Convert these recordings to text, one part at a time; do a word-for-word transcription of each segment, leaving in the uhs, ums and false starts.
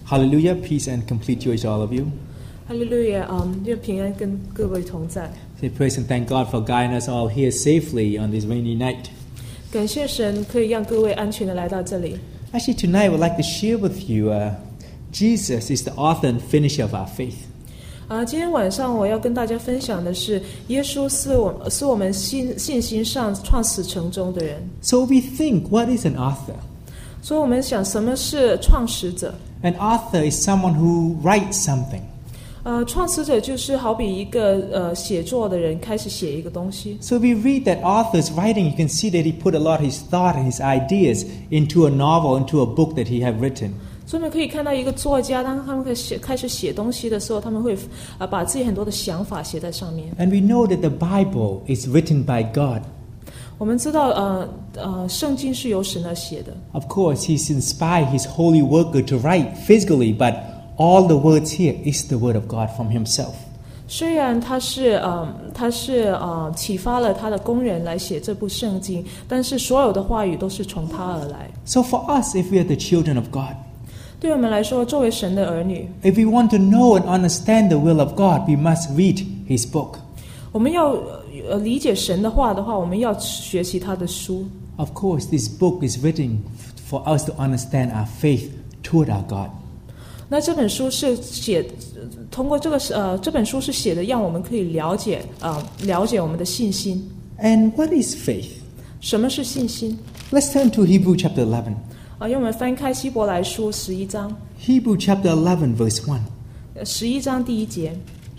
Hallelujah, peace and complete joy to all of you. 哈利路亚，嗯，愿平安跟各位同在。 Say praise and thank God for guiding us all here safely on this rainy night. 感谢神可以让各位安全的来到这里。 Actually, tonight I would like to share with you, uh, Jesus is the author and finisher of our faith. 啊，今天晚上我要跟大家分享的是，耶稣是我是我们信信心上创始成终的人。 So we think, what is an author? 所以我们想，什么是创始者？ An author is someone who writes something. 呃，创始者就是好比一个呃写作的人开始写一个东西。 So we read that author's writing, you can see that he put a lot of his thought and his ideas into a novel, into a book that he had written. 所以我们可以看到一个作家，当他们写开始写东西的时候，他们会啊把自己很多的想法写在上面。 And we know that the Bible is written by God. 我们知道，呃呃，圣经是由神而写的。 Of course, he's inspired his holy worker to write physically, but all the words here is the word of God from himself. 虽然他是呃他是呃启发了他的工人来写这部圣经，但是所有的话语都是从他而来。 So for us, if we are the children of God, 对我们来说，作为神的儿女， if we want to know and understand the will of God, we must read his book. 我们要呃理解神的话的话，我们要学习他的书。 Of course, this book is written for us to understand our faith toward our God. 那这本书是写，通过这个呃这本书是写的，让我们可以了解呃了解我们的信心。 And what is faith? 什么是信心？ Let's turn to Hebrew chapter eleven. 啊，让我们翻开希伯来书十一章， Hebrew chapter eleven, verse one. 十一章第一节。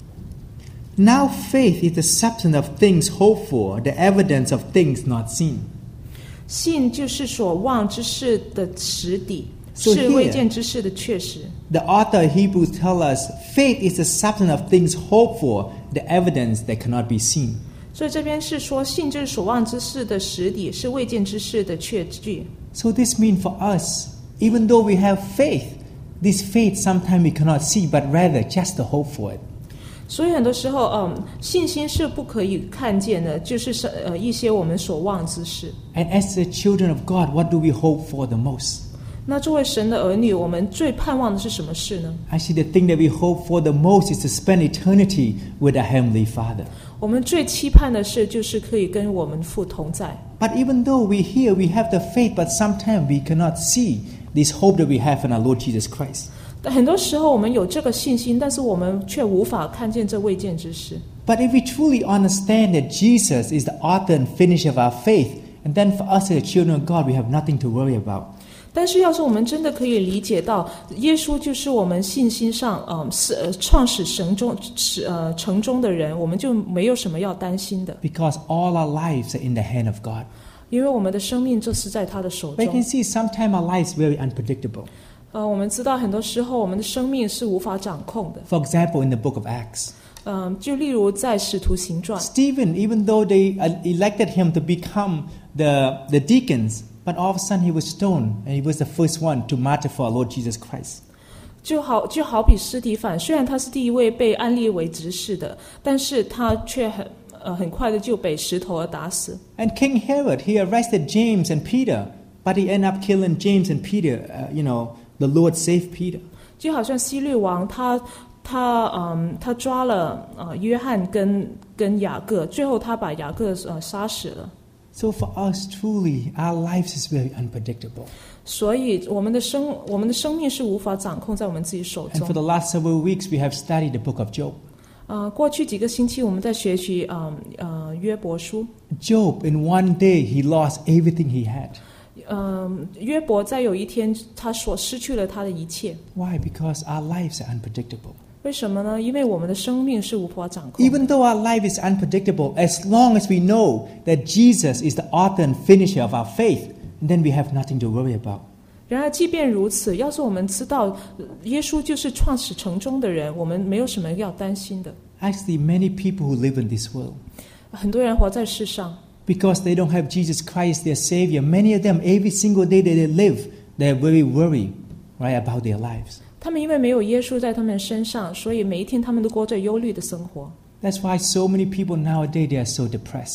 Now faith is the substance of things hoped for, the evidence of things not seen. 信就是所望之事的实底， So 是 here- 未见之事的确实。 The author of Hebrews tells us faith is the substance of things hoped for, the evidence that cannot be seen. 所以这边是说，信就是所望之事的实底，是未见之事的确据。 So this means for us, even though we have faith, this faith sometimes we cannot see, but rather just to hope for it. 所以很多时候，嗯，信心是不可以看见的，就是呃一些我们所望之事。 And as the children of God, what do we hope for the most? 那作为神的儿女，我们最盼望的是什么事呢？ Actually, the thing that we hope for the most is to spend eternity with our Heavenly Father. 我们最期盼的事就是可以跟我们父同在。 But even though we hear, we have the faith, but sometimes we cannot see this hope that we have in our Lord Jesus Christ. 但很多时候我们有这个信心，但是我们却无法看见这未见之事。 But if we truly understand that Jesus is the author and finisher of our faith, and then for us as the children of God, we have nothing to worry about. 但是要是我们真的可以理解到，耶稣就是我们信心上，嗯、呃，是呃创始神中是呃成中的人，我们就没有什么要担心的， Because all our lives are in the hand of God. 因为我们的生命就是在他的手 But you 中 can。see sometimes our lives very unpredictable. 呃，我们知道很多时候我们的生命是无法掌控的。 For example, in the book of Acts, 嗯、就例如在使徒行传， Stephen, even though they uh, elected him to become the, the deacons, but all of a sudden he was stoned, and he was the first one to martyr for our Lord Jesus Christ. 就好就好比司提反，虽然他是第一位被安立为执事的，但是他却很呃很快的就被石头而打死。 And King Herod, he arrested James and Peter, but he ended up killing James and Peter. Uh, you know, the Lord saved Peter. 就好像希律王他他嗯他抓了呃约翰跟跟雅各，最后他把雅各呃杀死了。 So for us, truly, our lives is very unpredictable. 所以我们的生我们的生命是无法掌控在我们自己手 And for 中。 the last several weeks, we have studied the book of Job. 呃，过去几个星期我们在学习嗯呃约伯书。 Job, in one day, he lost everything he had. 嗯，约伯在有一天他所失去了他的一切。 Why? Because our lives are unpredictable. 为什么呢？因为我们的生命是无法掌控的。 Even though our life is unpredictable, as long as we know that Jesus is the author and finisher of our faith, then we have nothing to worry about. 然而，即便如此，要是我们知道呃耶稣就是创始成终的人，我们没有什么要担心的。 Actually, many people who live in this world, 很多人活在世上， because they don't have Jesus Christ, their Savior, many of them, every single day that they live, they're very worried, right, about their lives. 他们因为没有耶稣在他们身上，所以每一天他们都过着忧虑的生活。 That's why so many people nowadays, they are so depressed.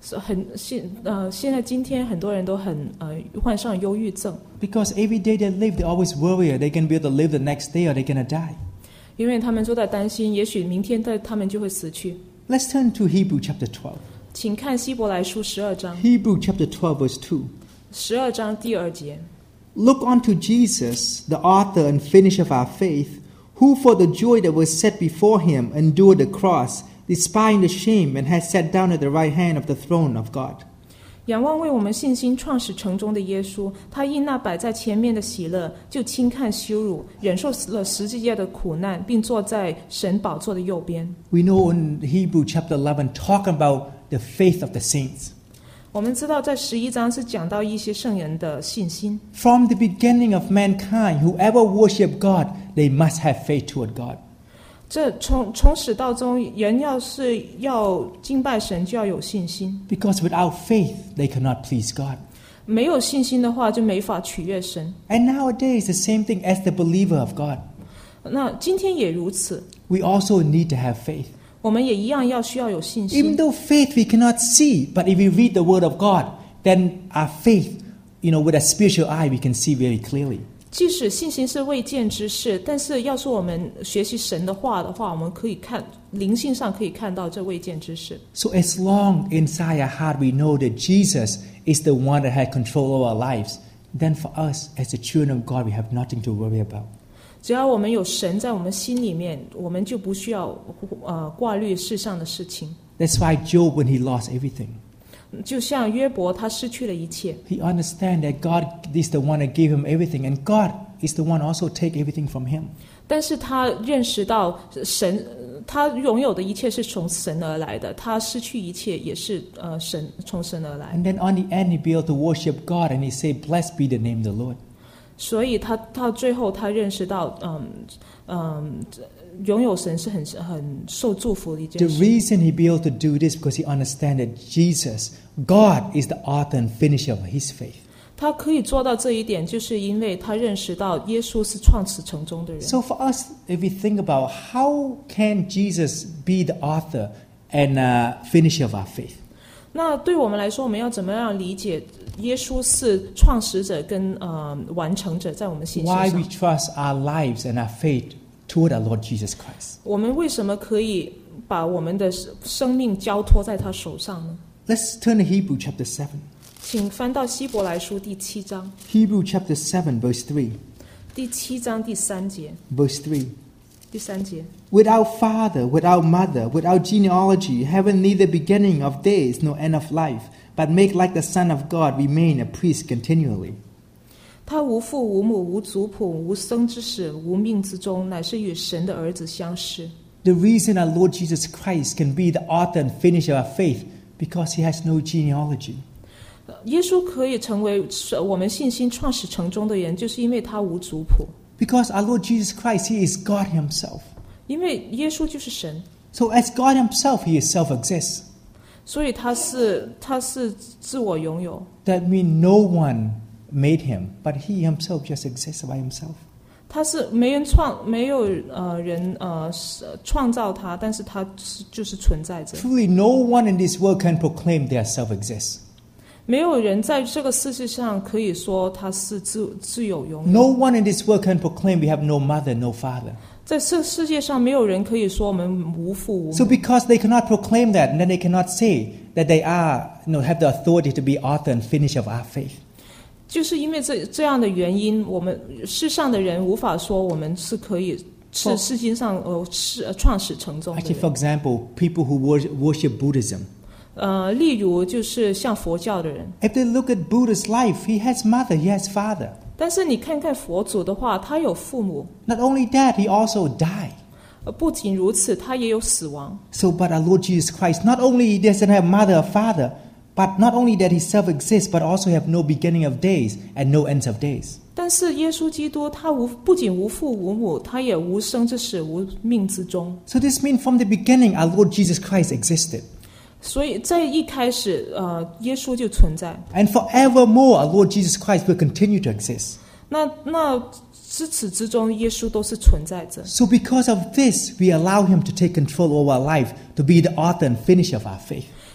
很现呃，现在今天很多人都很呃患上忧郁症， Because every day they live, they always worry they can be able to live the next day or they're going to die. 因为他们都在担心，也许明天的他们就会死去。 Let's turn to Hebrew chapter twelve. 请看希伯来书十二章， Hebrew chapter twelve verse two. 十二章第二节。 Look unto Jesus, the author and finisher of our faith, who for the joy that was set before him endured the cross, despising the shame, and has sat down at the right hand of the throne of God. 仰望为我们信心创始成终的耶稣，他因那摆在前面的喜乐，就轻看羞辱，忍受了十字架的苦难，并坐在神宝座的右边。 We know in Hebrew chapter eleven, talk about the faith of the saints. 我们知道在十一章是讲到一些圣人的信心。 From the beginning of mankind, whoever worship God, they must have faith toward God. 这从从始到终，人要是要敬拜神，就要有信心。 Because without faith, they cannot please God. 没有信心的话，就没法取悦神。 And nowadays, the same thing as the believer of God. 那今天也如此， We also need to have faith. 我们也一样要需要有信 Even 心。 though faith we cannot see, but if we read the Word of God, then our faith, you know, with a spiritual eye, we can see very clearly. 即使信心是未见之事，但是要是我们学习神的话的话，我们可以看灵性上可以看到这未见之事。 So as long inside our heart we know that Jesus is the one that has control over our lives, then for us as the children of God, we have nothing to worry about. 只要我们有神在我们心里面，我们就不需要呃挂虑世上的事情。 That's why Job, when he lost everything, 就像约伯，他失去了一切， he understands that God is the one that gave him everything, and God is the one also take everything from him. 但是他认识到神，他拥有的一切是从神而来的，他失去一切也是呃神从神而来。 And then on the end, he be able to worship God, and he say, "Blessed be the name of the Lord." 所以他到最后，他认识到，嗯嗯，拥有神是很很受祝福的一 The 件事。 reason he be able to do this because he understands that Jesus, God, is the author and finisher of his faith. 他可以做到这一点，就是因为他认识到耶稣是创始成终的人。 So for us, if we think about how can Jesus be the author and uh, finisher of our faith? 那对我们来说，我们要怎么样理解耶稣是创始者跟呃完成者在我们信心 Why we 上？ trust our lives and our faith toward our Lord Jesus Christ? 我们为什么可以把我们的生命交托在他手上呢？ Let's turn to Hebrew chapter seven. 请翻到希伯来书第七章， Hebrew chapter seven, verse three. 第七章第三节， Verse three. 第三节。 Without father, without mother, without genealogy, having neither beginning of days nor end of life, but make like the Son of God, remain a priest continually. 他无父无母无族谱无生之始无命之终，乃是与神的儿子相似。 The reason our Lord Jesus Christ can be the author and finisher of our faith, because he has no genealogy. 耶稣可以成为我们信心创始成终的人，就是因为他无族谱， Because our Lord Jesus Christ, he is God himself. 因为耶稣就是神， So as God himself, he is self-exists. 所以他是他是自我拥有。 That means no one made him, but he himself just exists by himself. 他是没人创，没有呃人呃创造他，但是他是就是存在着。 Truly, no one in this world can proclaim they are self-exist. 没有人在这个世界上可以说他是自自有拥有。 No one in this world can proclaim we have no mother, no father. 在这世界上，没有人可以说我们无父无 So 母。 because they cannot proclaim that, then they cannot say that they are, you know, have the authority to be author and finisher of our faith. 就是因为这这样的原因，我们世上的人无法说我们是可以是世界上呃是呃创始成终的 Actually, 人。 for example, people who worship, worship Buddhism. 呃，例如就是像佛教的人， If they look at Buddha's life, he has mother, he has father. 但是你看看佛祖的话，他有父母， Not only that, he also died. 呃，不仅如此，他也有死亡。 So, but our Lord Jesus Christ, not only he doesn't have mother or father, but not only that he self-exists, but also have no beginning of days and no ends of days. 但是耶稣基督他无不仅无父无母，他也无生之始，无命之终。 So this means from the beginning, our Lord Jesus Christ existed. 所以在一开始，呃，耶稣就存在。 And forevermore, our Lord Jesus Christ will continue to exist. 那那至此之中，耶稣都是存在着。 So because of this, we allow him to take control over our life, to be the author and finisher of our faith.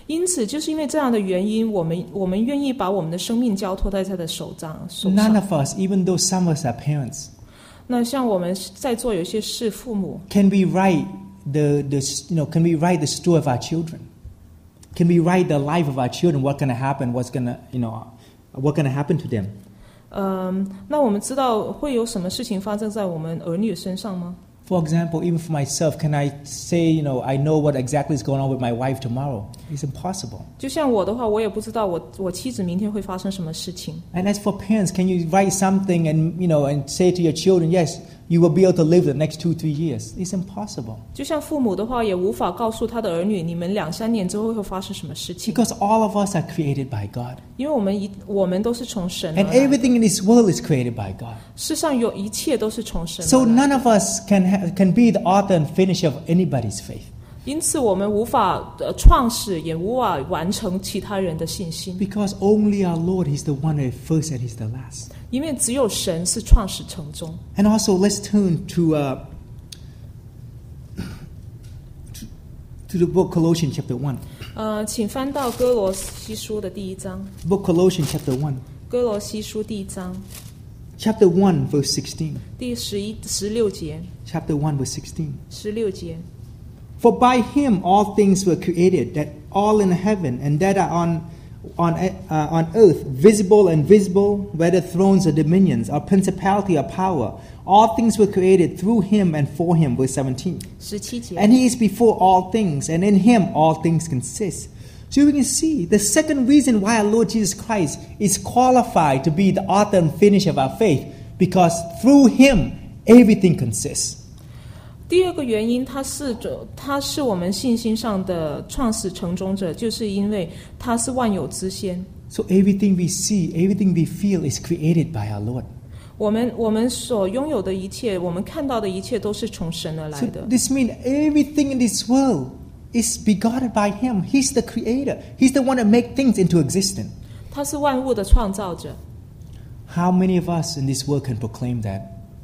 因此，就是因为这样的原因，我们我们愿意把我们的生命交托在他的手上。手 None 上 of us, even though some of us are parents, 那像我们在座有些是父母， can we write the, the you know, can we write the story of our children? Can we write the life of our children? What's going to happen? What's going to, you know, what's going to happen to them? 嗯，那我们知道会有什么事情发生在我们儿女身上吗？ For example, even for myself, can I say, you know, I know what exactly is going on with my wife tomorrow? It's impossible. 就像我的话，我也不知道我我妻子明天会发生什么事情。 And as for parents, can you write something and, you know, and say to your children, yes, you will be able to live the next two, three years? It's impossible. 就像父母的话，也无法告诉他的儿女，你们两三年之后会发生什么事情， Because all of us are created by God. 因为我们一我们都是从神而 And 来， everything in this world is created by God. 世上有一切都是从神 So 而来。 none of us can, ha- can be the author and finisher of anybody's faith. 因此，我们无法呃创始，也无法完成其他人的信心， Because only our Lord, He's the one that is first and He's the last. 因为只有神是创始成终。 And also, let's turn to, uh, to, to the book Colossians chapter one. 呃，请翻到哥罗西书的第一章， Book Colossians chapter one. 哥罗西书第一章 Chapter one, verse sixteen. 第十一十六节， Chapter one, verse sixteen. 十六节。 For by Him all things were created, that all in heaven and that are on, on, uh, on earth, visible and invisible, whether thrones or dominions, or principality or power, all things were created through Him and for Him. Verse seventeen. 十七节， And He is before all things, and in Him all things consist. So we can see the second reason why our Lord Jesus Christ is qualified to be the author and finisher of our faith, because through Him everything consists. 第二个原因，他是他是我们信心上的创始成终者，就是因为他是万有之先。 So everything we see, everything we feel is created by our Lord. 我们我们所拥有的一切，我们看到的一切，都是从神而来 So 的。 this means everything in this world is begotten by Him. He's the creator. He's the one that makes things into existence. 他是万物的创造者。 How many of us in this world can proclaim that?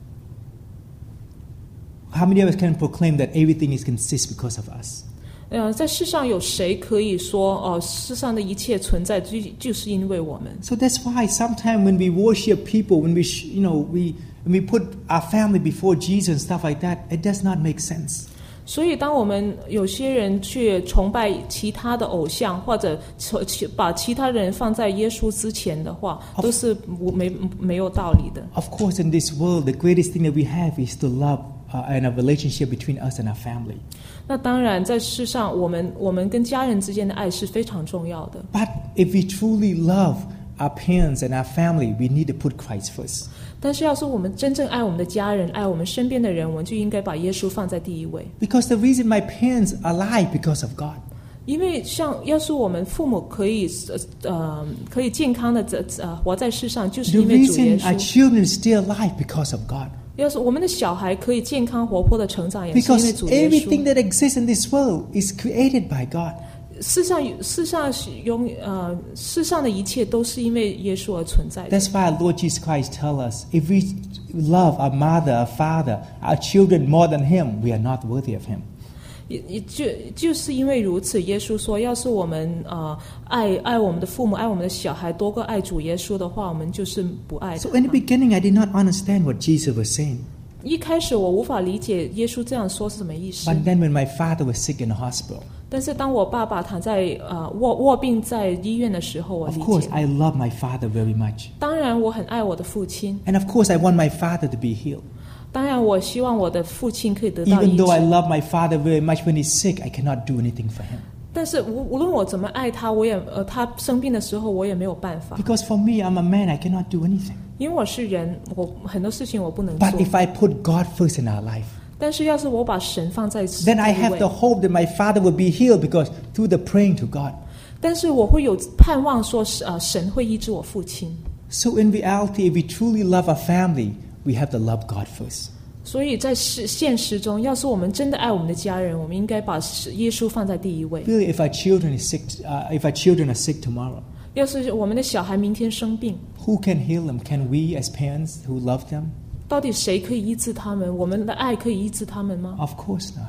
How many of us can proclaim that everything is consists because of us? 呃，在世上有谁可以说，哦、世上的一切存在就就是因为我们？ So that's why sometimes when we worship people, when we, sh- you know, we when we put our family before Jesus and stuff like that, it does not make sense. 所以，当我们有些人去崇拜其他的偶像，或者把其他人放在耶稣之前的话，都是没没有道理的。 Of course, in this world, the greatest thing that we have is to love uh, and a relationship between us and our family. 那当然，在世上，我们我们跟家人之间的爱是非常重要的。 But if we truly love our parents and our family, we need to put Christ first. 但是，要是我们真正爱我们的家人，爱我们身边的人，我们就应该把耶稣放在第一位。 Because the reason my parents are alive because of God. 因为像要是我们父母可以呃可以健康的呃活在世上，就是 The 因为主耶 reason our 稣。 children are still alive because of God. 要是我们的小孩可以健康活泼的成长，也是因为 Because 主耶 everything 稣。 that exists in this world is created by God. 世上世上拥呃世上的一切都是因为耶稣而存在的。 That's why our Lord Jesus Christ tells us, if we love our mother, our father, our children more than Him, we are not worthy of Him. 也也就就是因为如此，耶稣说，要是我们呃爱爱我们的父母，爱我们的小孩多过爱主耶稣的话，我们就是不爱他 So in the beginning, I did not understand what Jesus was saying. 一开始我无法理解耶稣这样说是什么意思。 But then when my father was sick in the hospital, 但是当我爸爸躺在呃卧卧病在医院的时候，我 of 理 course, 解。 I love my father very much. 当然，我很爱我的父亲。 And of course, I want my father to be healed. 当然，我希望我的父亲可以得到医 Even 治 though I。love my father very much, when he's sick, I cannot do anything for him. 但是无无论我怎么爱他，我也呃他生病的时候，我也没有办法。 Because for me, I'm a man, I cannot do anything. 因为我是人，我很多事情我不能做。 But if I put God first in our life, 但是要是我把神放在第一 then I have the 位， hope that my father will be healed because through the praying to God. 但是我会有盼望说，呃，神会医治我父亲。 So in reality, if we truly love our family, we have to love God first. 所以在实现实中，要是我们真的爱我们的家人，我们应该把耶稣放在第一位。 Really, if our children is sick, uh, if our children are sick tomorrow, 要是我们的小孩明天生病， who can heal them? Can we, as parents who love them? 到底谁可以医治他们？我们的爱可以医治他们吗？ Of course not.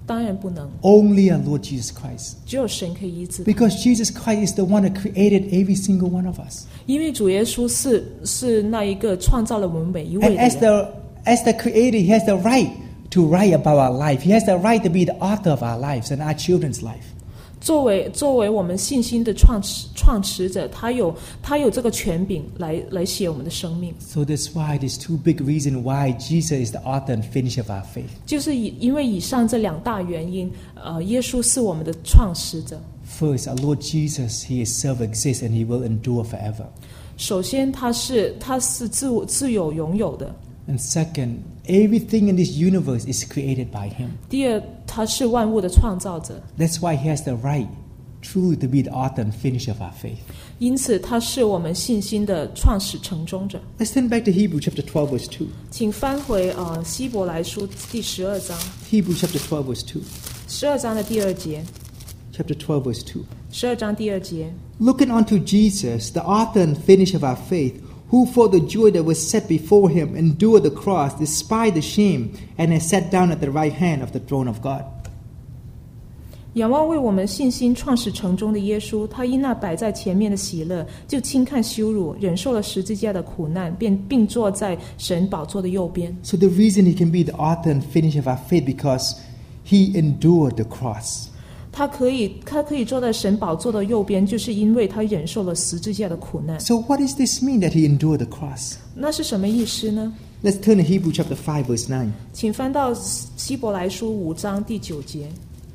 当然不能， Only our Lord Jesus Christ. 只有神可以医治他。 Because Jesus Christ is the one that created every single one of us. 因为主耶稣是是那一个创造了我们每一位 And 的 as 人， the, as the creator, he has the right to write about our life. He has the right to be the author of our lives and our children's life. 作为作为我们信心的创始创始者，他有他有这个权柄来来写我们的生命。 So that's why there's two big reasons why Jesus is the author and finisher of our faith. 就是以因为以上这两大原因，呃，耶稣是我们的创始者。 First, our Lord Jesus, he is self-exists and he will endure forever. 首先，他是他是自我自有拥有的。 And second, everything in this universe is created by him. 第二，他是万物的创造者， That's why he has the right truly to be the author and finisher of our faith. 因此他是我们信心的创始成终者。 Let's turn back to Hebrews chapter twelve, verse two. 请翻回呃希伯来书第十二章， Hebrews chapter twelve, verse two. 十二章的第二节， Chapter twelve, verse two. 十二章第二节。 Looking unto Jesus, the author and finisher of our faith, who for the joy that was set before him endured the cross, despised the shame, and has sat down at the right hand of the throne of God. 仰望为我们信心创始成终的耶稣，他因那摆在前面的喜乐，就轻看羞辱，忍受了十字架的苦难，便并坐在神宝座的右边。 So the reason he can be the author and finisher of our faith because he endured the cross. 他可以，他可以坐在神宝座的右边，就是因为他忍受了十字架的苦难。 So what does this mean that he endured the cross? 那是什么意思呢？ Let's turn to Hebrews chapter five, verse nine. 请翻到希伯来书五章第九节。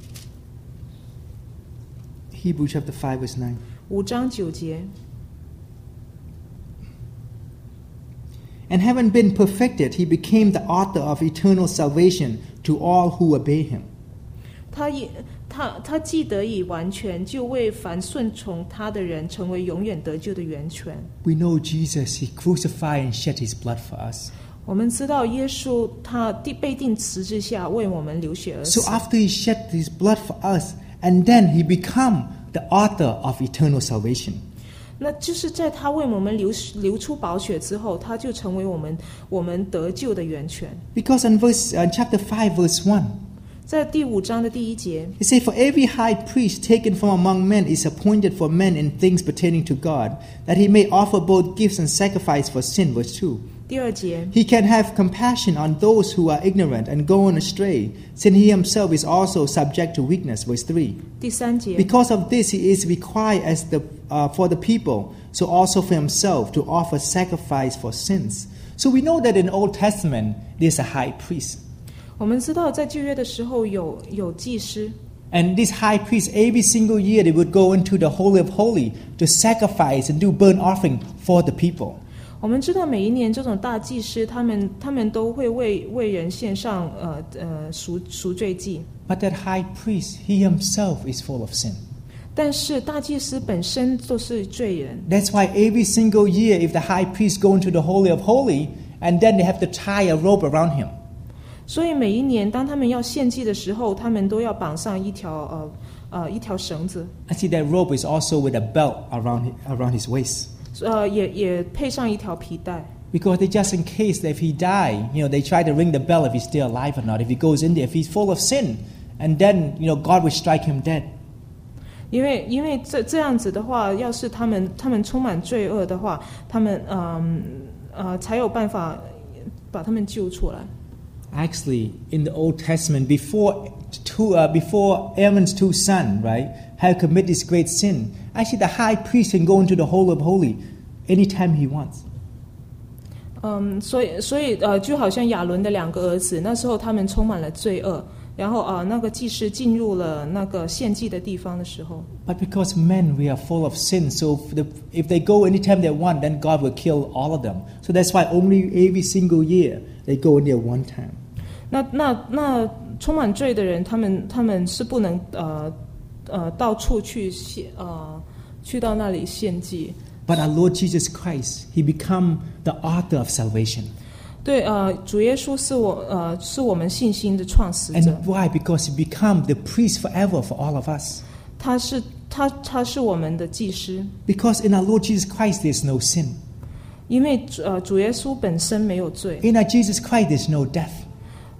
Hebrews chapter five, verse nine. 五章九节。 And having been perfected, he became the author of eternal salvation to all who obey him. 他以他他既得以完全，就为凡顺从他的人成为永远得救的源泉。 We know Jesus, he crucified and shed his blood for us. 我们知道耶稣他被钉十字架，为我们流血而 So 死。 after he shed his blood for us, and then he become the author of eternal salvation. 那就是在他为我们流流出宝血之后，他就成为我们我们得救的源泉。 Because in verse uh, chapter five, verse one, 在第五章的第一节， it says, For every high priest taken from among men is appointed for men in things pertaining to God, that he may offer both gifts and sacrifice for sin. Verse two. 第二节， He can have compassion on those who are ignorant and going astray, since he himself is also subject to weakness. Verse three. 第三节， Because of this, he is required as the uh, for the people, so also for himself to offer sacrifice for sins. So we know that in the Old Testament, there's a high priest. 我们知道在旧约的时候有有祭司， And this high priest, every single year, they would go into the Holy of Holies to sacrifice and do burnt offering for the people. 我们知道每一年这种大祭司，他们他们都会为为人献上呃呃赎赎罪祭。 But that high priest, he himself is full of sin. 但是大祭司本身就是罪人， That's why every single year, if the high priest go into the Holy of Holies, and then they have to tie a rope around him. 所以每一年当他们要献祭的时候，他们都要绑上一条呃呃一条绳子， I see that rope is also with a belt around around his waist. 呃也也配上一条皮带。 Because they just in case that if he die, you know, they try to ring the bell if he's still alive or not. If he goes in there, if he's full of sin, and then, you know, God will strike him dead. 因为因为这这样子的话，要是他们他们充满罪恶的话，他们嗯 呃, 呃才有办法把他们救出来。 Actually, in the Old Testament, before two, uh, before Aaron's two sons, right, had committed this great sin, actually the high priest can go into the Holy of Holies anytime he wants. 嗯，所以所以呃，就好像亚伦的两个儿子，那时候他们充满了罪恶，然后啊、呃，那个祭司进入了那个献祭的地方的时候， But because men, we are full of sin, so if, the, if they go anytime they want, then God will kill all of them. So that's why only every single year they go in there one time. 那那那充满罪的人，他们他们是不能呃呃到处去献呃去到那里献祭。 But our Lord Jesus Christ, He become the author of salvation. 对，呃，主耶稣是我呃是我们信心的创始者 And，why? Because He become the priest forever for all of us. 他是他他是我们的祭司， Because in our Lord Jesus Christ there's no sin. 因为呃主耶稣本身没有罪， In our Jesus Christ there's no death.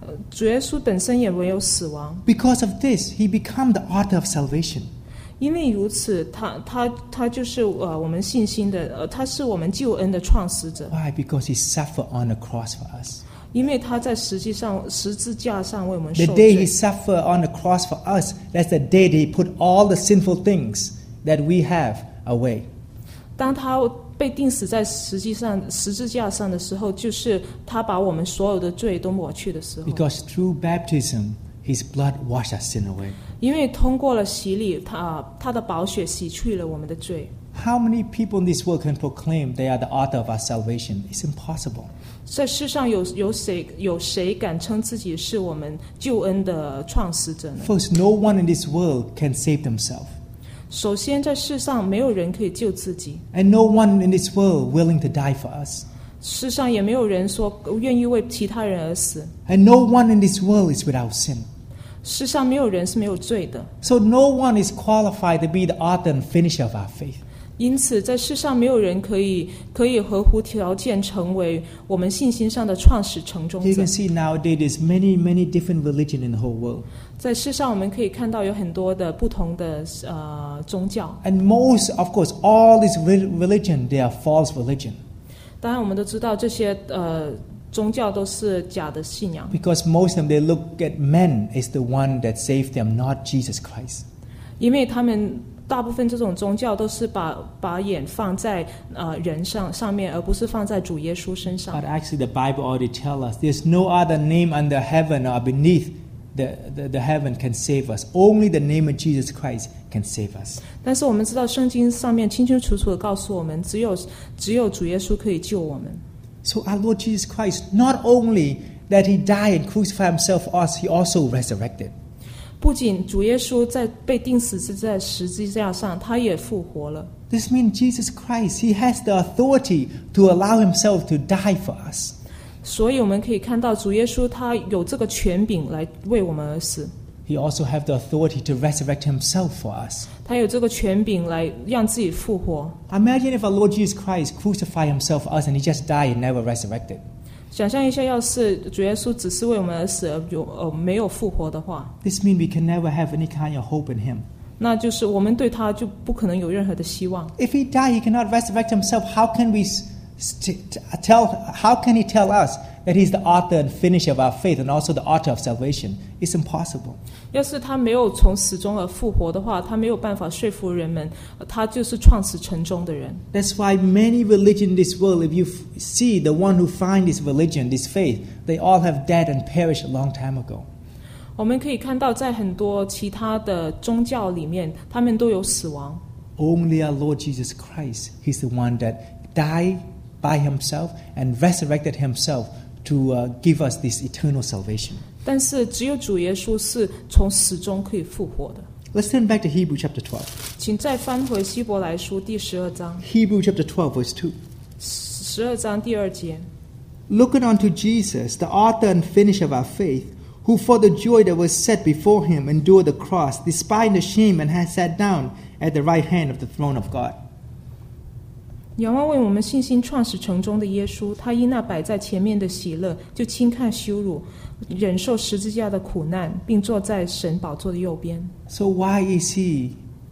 呃，主耶稣本身也没有死亡， Because of this, he became the author of salvation. 因为如此，他他他就是呃我们信心的，呃，他是我们救恩的创始者。 Why? Because he suffered on the cross for us. 因为他在实际上十字架上为我们 The 受 day he 罪。 suffered on the cross for us, that's the day that he put all the sinful things that we have away. 当他被钉死在实际上十字架上的时候，就是他把我们所有的罪都抹去的时候。 Because through baptism, his blood washed our sin away. 因为通过了洗礼，他他的宝血洗去了我们的罪。 How many people in this world can proclaim they are the author of our salvation? It's impossible. 在世上有有谁有谁敢称自己是我们救恩的创始者呢？ First, no one in this world can save themselves. 首先，在世上没有人可以救自己， And no one in this world willing to die for us. 世上也没有人说愿意为其他人而死。 And no one in this world is without sin. 世上没有人是没有罪的， So no one is qualified to be the author and finisher of our faith. 因此在世上没有人可以可以合乎条件成为我们信心上的创始成终 You 者 can。see nowadays there's many, many different religions in the whole world. 在世上我们可以看到有很多的不同的呃宗教， And most, of course, all these re- religion, they are false religion. 当然我们都知道这些呃宗教都是假的信仰， Because most of them, they look at men as the one that saved them, not Jesus Christ. 因为他们大部分这种宗教都是把把眼放在呃人上上面，而不是放在主耶稣身上。 But actually the Bible already tells us there's no other name under heaven or beneath the, the, the heaven can save us. Only the name of Jesus Christ can save us. 但是我们知道圣经上面清清楚楚的告诉我们，只有只有主耶稣可以救我们。 So our Lord Jesus Christ, not only that he died and crucified himself for us, he also resurrected. 不仅主耶稣在被钉死是在十字架上，他也复活了。 This means Jesus Christ, he has the authority to allow himself to die for us. 所以我们可以看到主耶稣他有这个权柄来为我们而死， He also has the authority to resurrect himself for us. 他有这个权柄来让自己复活。 Imagine if our Lord Jesus Christ crucified himself for us and he just died and never resurrected. 想象一下，要是主耶稣只是为我们而死，而有呃没有复活的话， This means we can never have any kind of hope in him. 那就是我们对他就不可能有任何的希望。 If he died, he cannot resurrect himself. How can we s- st- t- tell? How can he tell us that he's the author and finisher of our faith and also the author of salvation? It's impossible. 要是他没有从死中而复活的话，他没有办法说服人们，呃他就是创始成终的人。 That's why many religions in this world, if you f- see the one who find this religion, this faith, they all have died and perished a long time ago. 我们可以看到，在很多其他的宗教里面，他们都有死亡。 Only our Lord Jesus Christ, he's the one that died by himself and resurrected himself to uh, give us this eternal salvation. 但是只有主耶稣是从死中可以复活的。 Let's turn back to Hebrews chapter twelve. 请再翻回希伯来书第十二章， Hebrews chapter twelve, verse two. 十二章第二节。 Looking unto Jesus, the author and finisher of our faith, who for the joy that was set before him endured the cross, despising the shame, and has sat down at the right hand of the throne of God. 仰望为我们信心创始成终的耶稣，他因那摆在前面的喜乐，就轻看羞辱，忍受十字架的苦难，并坐在神宝座的右边。 So why is he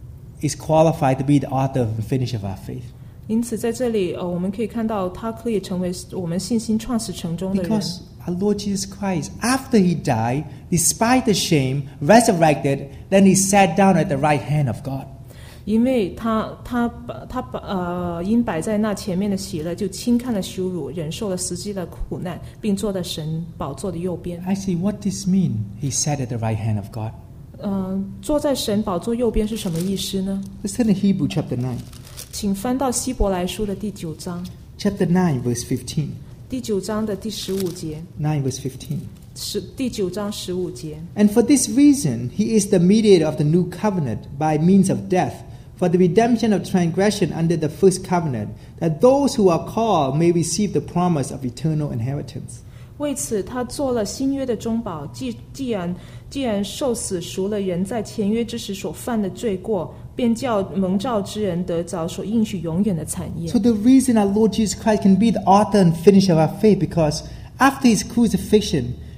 is qualified to be the author and finisher of our faith? 因此，在这里，呃，我们可以看到，他可以成为我们信心创始成终的人。 Because our Lord Jesus Christ, after he died, despite the shame, resurrected, then he sat down at the right hand of God. 因为他他把他把呃因摆在那前面的喜乐，就轻看了羞辱，忍受了实际的苦难，并坐在神宝座的右边。 Actually, what this mean? He sat at the right hand of God. 呃，坐在神宝座右边是什么意思呢？ Let's turn to Hebrews chapter nine. 请翻到希伯来书的第九章， Chapter nine, verse fifteen. 第九章的第十五节， nine, verse fifteen. 十第九章十五节。 And for this reason, he is the mediator of the new covenant by means of death, for the redemption of transgression under the first covenant, that those who are called may receive the promise of eternal inheritance. 为此，他做了新约的中保。既既然既然受死赎了人在前约之时所犯的罪过，便叫蒙召之人得着所应许永远的产业。 So the reason our Lord Jesus Christ can be the author and finisher of our faith, because after his crucifixion,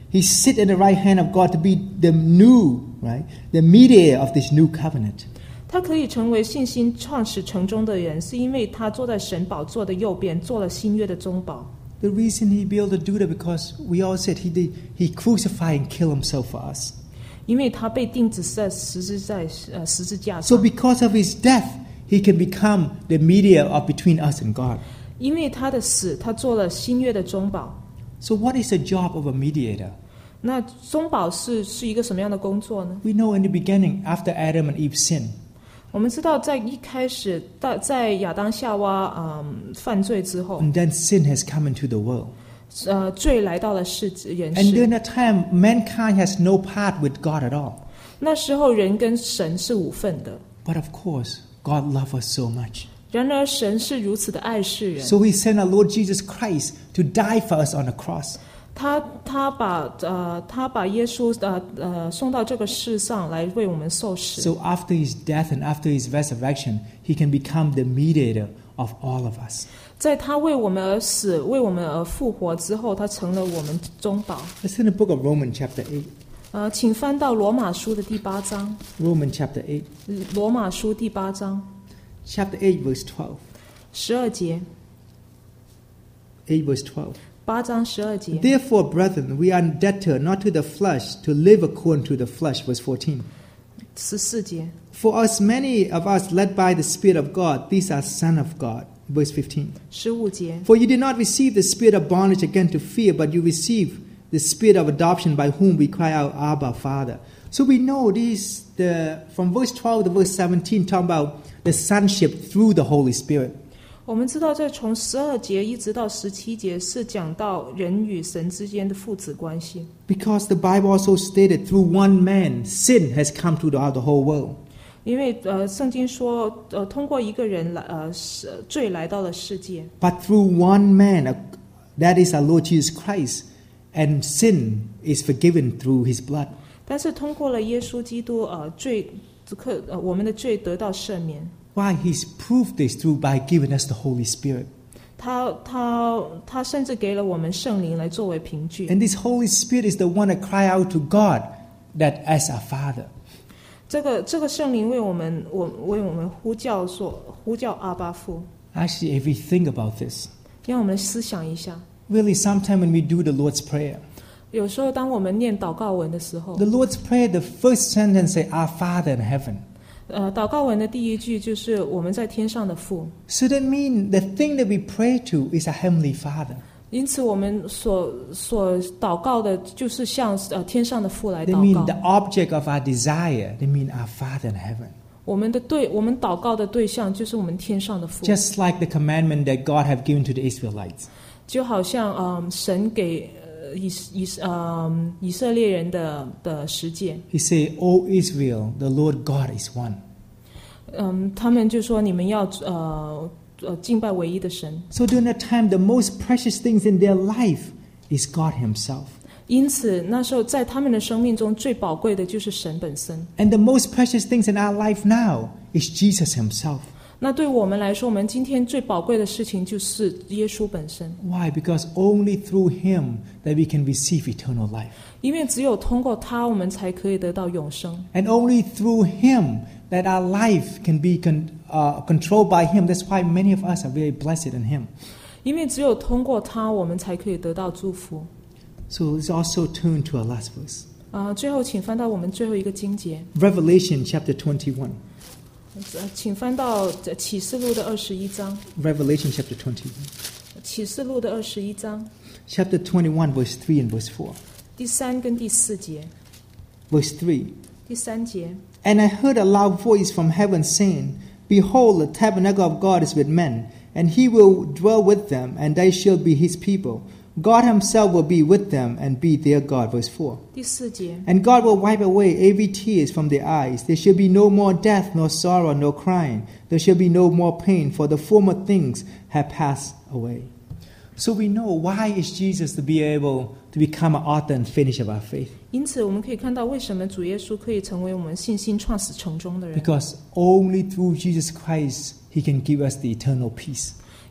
He sit at the right hand of God to be the new, right, the mediator of this new covenant. 他可以成为信心创始成终的人，是因为他坐在神宝座的右边，做了新约的中保。 The reason he be able to do that because we all said he did, he crucified and killed himself for us. 因为他被钉子在十字在呃十字架 So 上， because of his death, he can become the mediator of between us and God. 因为他的死，他做了新约的中保。 So what is the job of a mediator? 那中保是是一个什么样的工作呢？ We know in the beginning, after Adam and Eve sinned, 我们知道，在一开始，在在亚当夏娃嗯犯罪之后， and then sin has come into the world. 呃，罪来到了世人 And 世。 during that time, mankind has no part with God at all. 那时候人跟神是无份的， But of course, God loved us so much. 然而神是如此的爱世人， So he sent our Lord Jesus Christ to die for us on the cross. 他他把呃他把耶稣呃呃送到这个世上来为我们受死。 So after his death and after his resurrection, he can become the mediator of all of us. 在他为我们而死、为我们而复活之后，他成了我们中保。 Let's in the book of Romans chapter eight. 呃，请翻到罗马书的第八章， Romans chapter eight. 罗马书第八章 Chapter eight, verse twelve. 十二节， eight, verse twelve. 八章十二节。 Therefore, brethren, we are indebted not to the flesh to live according to the flesh. Verse fourteen. 十四节， For as many of us led by the Spirit of God, these are sons of God. Verse fifteen. 十五节， For you did not receive the spirit of bondage again to fear, but you received the spirit of adoption by whom we cry out, Abba, Father. So we know these, the, from verse twelve to verse seventeen, talk about the sonship through the Holy Spirit. 我们知道，这从十二节一直到十七节是讲到人与神之间的父子关系。 Because the Bible also stated through one man, sin has come throughout the whole world. 因为呃，圣经说，呃，通过一个人来，呃，是罪来到了世界。 But through one man, uh, that is our Lord Jesus Christ, and sin is forgiven through his blood. 但是通过了耶稣基督，呃，罪可呃我们的罪得到赦免。 Why? He's proved this through by giving us the Holy Spirit. 他他他甚至给了我们圣灵来作为凭据。 And this Holy Spirit is the one that cry out to God that as our Father. 这个这个圣灵为我们我为我们呼叫说呼叫阿爸父。 Actually, if we think about this, 让我们思想一下， really sometime when we do the Lord's Prayer, 有时候当我们念祷告文的时候， the Lord's Prayer, the first sentence say, Our Father in heaven. 呃，祷告文的第一句就是我们在天上的父。 So that means the thing that we pray to is our Heavenly Father. 因此，我们所所祷告的，就是向呃天上的父来 They 祷 mean 告 the。object of our desire. They mean our Father in heaven. 我们的对，我们祷告的对象就是我们天上的父。 Just like the commandment that God have given to the Israelites. 就好像嗯，神给呃以以嗯以色列人的的十诫， He say, O Israel, the Lord God is one. 嗯，他们就说你们要呃呃敬拜唯一的神。 So during that time, the most precious things in their life is God himself. 因此，那时候在他们的生命中最宝贵的就是神本身。 And the most precious things in our life now is Jesus himself. 那对我们来说，我们今天最宝贵的事情就是耶稣本身， Why? Because only through him that we can receive eternal life. 因为只有通过他，我们才可以得到永生。 And only through him that our life can be con- uh, controlled by him. That's why many of us are very blessed in him. 因为只有通过他，我们才可以得到祝福。 So let's also turn to our last verse. 啊、最后请翻到我们最后一个经节， Revelation chapter twenty-one. 呃请翻到呃启示录的二十一章， Revelation chapter twenty-one. 启示录的二十一章 Chapter twenty-one, verse three and verse four. 第三跟第四节。 Verse three. 第三节， And I heard a loud voice from heaven saying, Behold, the tabernacle of God is with men, and he will dwell with them, and they shall be his people. God himself will be with them and be their God. Verse four. 第四节， And God will wipe away every tears from their eyes. There shall be no more death, nor sorrow, nor crying. There shall be no more pain, for the former things have passed away. So we know why is Jesus to be able to become an author and finisher of our faith. 因此我们可以看到为什么主耶稣可以成为我们信心创始成终的人， Because only through Jesus Christ he can give us the eternal peace.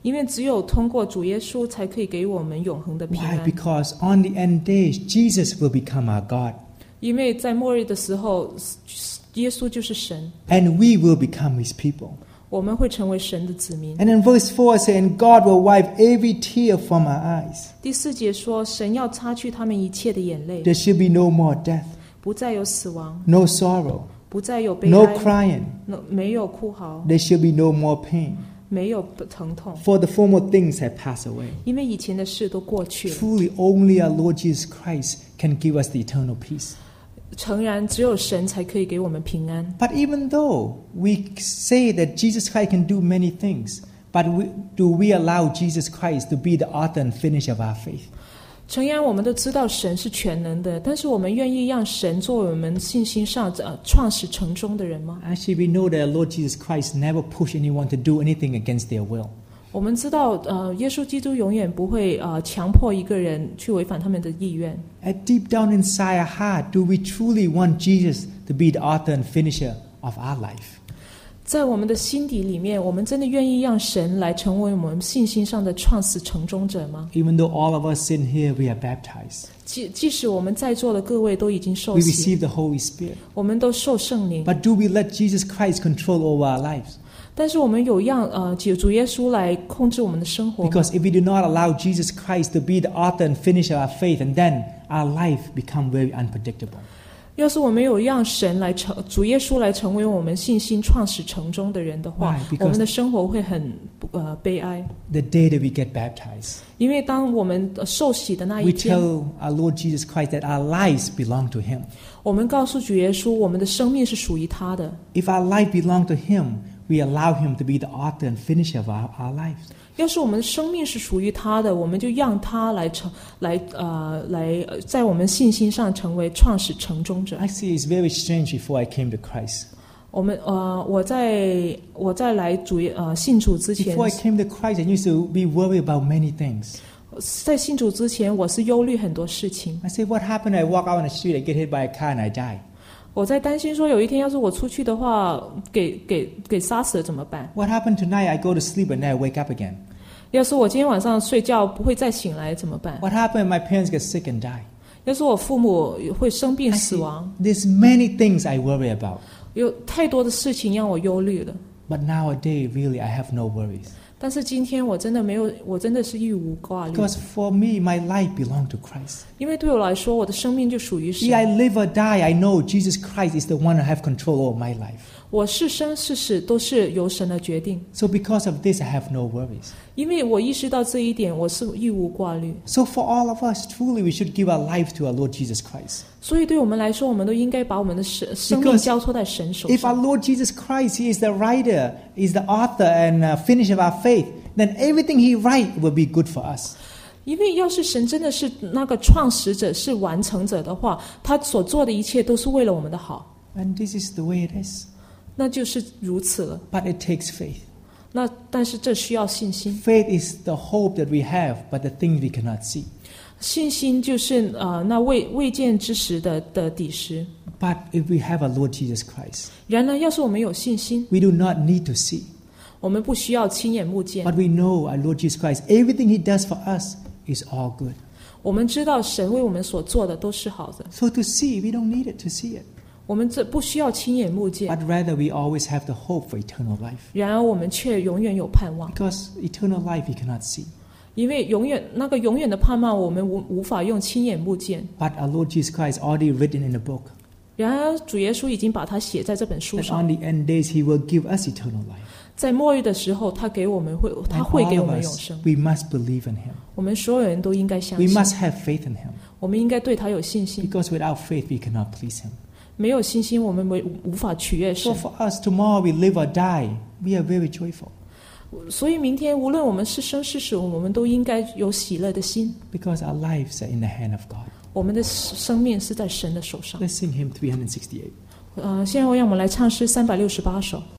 因为只有通过主耶稣才可以给我们永恒的平 Why? 安。 Because on the end days, Jesus will become our God. 因为在末日的时候，耶稣就是神， And we will become His people. 我们会成为神的子民。 And in verse four it says, and God will wipe every tear from our eyes. 第四节说，神要擦去他们一切的眼泪， There shall be no more death, 不再有死亡， no sorrow, 不再有悲 no 哀， crying. no- 没有哭嚎， There shall be no more pain. 没有疼痛， For the former things have passed away. 因为以前的事都过去了。 Truly, only our Lord Jesus Christ can give us the eternal peace. 诚然，只有神才可以给我们平安。 But even though we say that Jesus Christ can do many things, but we, do we allow Jesus Christ to be the author and finisher of our faith? 诚然，我们都知道神是全能的，但是我们愿意让神作为我们信心上呃创始成终的人吗？ Actually, we know that our Lord Jesus Christ never pushed anyone to do anything against their will. 我们知道，呃，耶稣基督永远不会呃强迫一个人去违反他们的意愿。 At deep down inside our heart, do we truly want Jesus to be the author and finisher of our life? 在我们的心底里面，我们真的愿意让神来成为我们信心上的创始成终者吗？ Even though all of us in here, we are baptized. 即即使我们在座的各位都已经受 We 洗， receive the Holy Spirit. 我们都受圣灵， But do we let Jesus Christ control over our lives? 但是我们有让呃主主耶稣来控制我们的生活吗？ Because if we do not allow Jesus Christ to be the author and finisher of our faith, and then our life become very unpredictable. 要是我们有让神来成主耶稣来成为我们信心创始成终的人的话 Why? Because 我们的生活会很呃悲哀。 The day that we get baptized, 因为当我们呃受洗的那一 we 天， tell our Lord Jesus Christ that our lives belong to Him. 我们告诉主耶稣，我们的生命是属于他的。 If our life belongs to Him, we allow Him to be the author and finisher of our, our lives. 要是我们的生命是属于他的，我们就让他来成来呃来呃在我们信心上成为创始成终者。 Actually, it's very strange before I came to Christ. 我们呃我在我在来主呃信主之前， Before I came to Christ, I used to be worried about many things. 在信主之前，我是忧虑很多事情。 I say, what happened? I walk out on the street, I get hit by a car, and I die. 我在担心说，有一天要是我出去的话，给给给杀死了怎么办？ What happened tonight? I go to sleep and then I wake up again. 要是我今天晚上睡觉不会再醒来怎么办？ What happened? My parents get sick and die. 要是我父母会生病 I 死 see, 亡， there's many things I worry about. 有太多的事情让我忧虑了。 But nowadays, really, I have no worries. 但是今天我真的没有，我真的是一无挂虑， Because for me, my life belongs to Christ. 因为对我来说，我的生命就属于 See, I 神。 live or die, I know Jesus Christ is the one that have control over my life. 我是生是死都是由神来决定。 So because of this, I have no worries. 因为我意识到这一点，我是一无挂虑。 So for all of us, truly, we should give our life to our Lord Jesus Christ. 所以对我们来说，我们都应该把我们的生生命 Because 交托在神手 If our 上。 Lord Jesus Christ, He is the writer, He is the author and uh, finisher of our faith, then everything He write will be good for us. 因为要是神真的是那个创始者、是完成者的话，他所做的一切都是为了我们的好， And this is the way it is. 那就是如此了。 But it takes faith. 那但是这需要信心， Faith is the hope that we have, but the things we cannot see. 信心就是呃那未未见之时的的底石。 But if we have our Lord Jesus Christ, 然而，要是我们有信心， we do not need to see. 我们不需要亲眼目见， But we know our Lord Jesus Christ, everything He does for us is all good. 我们知道神为我们所做的都是好的。 So to see, we don't need it to see it. 我们这不需要亲眼目见， But rather, we always have the hope for eternal life. 然而我们却永远有盼望， Because eternal life we cannot see. 因为永远那个永远的盼望，我们无无法用亲眼目见。 But our Lord Jesus Christ already written in the book 然而，主耶稣已经把它写在这本书 that 上， on the end days He will give us eternal life. 在末日的时候，他给我们会，他 And 会给 all 我 of 们永 us, 生。 we must believe in Him. 我们所有人都应该相 We 信， must have faith in Him. 我们应该对他有信心。 Because without faith, we cannot please Him. 没有信心，我们没无法取悦 So 神。 for us, tomorrow we live or die, we are very joyful. 所以明天无论我们是生是死，我们都应该有喜乐的心。 Because our lives are in the hand of God. 我们的生命是在神的手上。 Let's sing hymn three sixty-eight. 呃，现在让我们来唱诗三百六十八首。